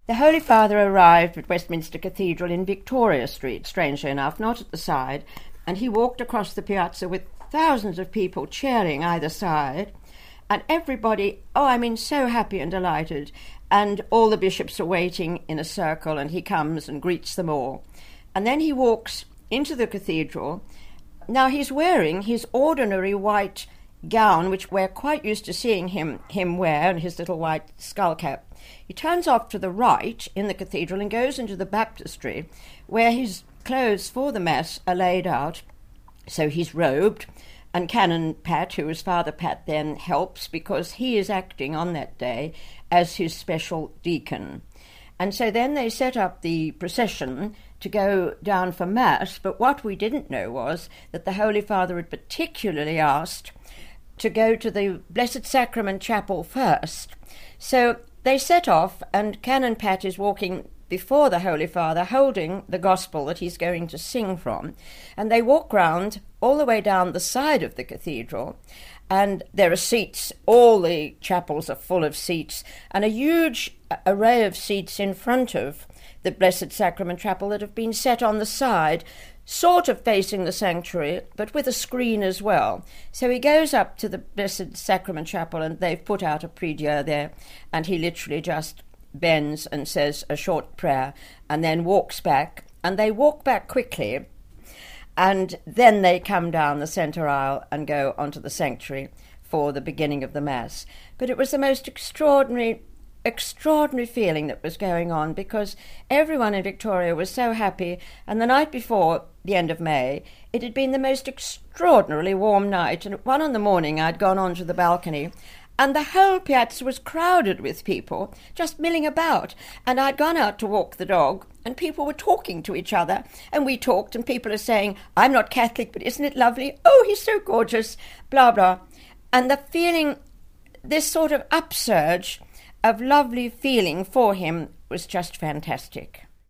The Holy Father arrived at Westminster Cathedral in Victoria Street, strangely enough, not at the side, and he walked across the piazza with thousands of people cheering either side, and everybody, so happy and delighted, and all the bishops are waiting in a circle, and he comes and greets them all. And then he walks into the cathedral. Now he's wearing his ordinary white gown, which we're quite used to seeing him wear, and his little white skull cap. He turns off to the right in the cathedral and goes into the baptistry, where his clothes for the Mass are laid out. So he's robed, and Canon Pat, who is Father Pat, then helps because he is acting on that day as his special deacon. And so then they set up the procession to go down for Mass, but what we didn't know was that the Holy Father had particularly asked to go to the Blessed Sacrament Chapel first. So they set off, and Canon Pat is walking before the Holy Father, holding the Gospel that he's going to sing from. And they walk round all the way down the side of the cathedral, and there are seats. All the chapels are full of seats, and a huge array of seats in front of the Blessed Sacrament Chapel that have been set on the side, sort of facing the sanctuary, but with a screen as well. So he goes up to the Blessed Sacrament Chapel, and they've put out a prie-dieu there, and he literally just bends and says a short prayer, and then walks back, and they walk back quickly, and then they come down the centre aisle and go onto the sanctuary for the beginning of the Mass. But it was the most extraordinary feeling that was going on, because everyone in Victoria was so happy, and the night before, the end of May, it had been the most extraordinarily warm night, and at 1 a.m. I'd gone onto the balcony, and the whole piazza was crowded with people, just milling about, and I'd gone out to walk the dog, and people were talking to each other, and we talked, and people are saying, "I'm not Catholic, but isn't it lovely? Oh, he's so gorgeous," blah, blah. And the feeling, this sort of upsurge of lovely feeling for him was just fantastic.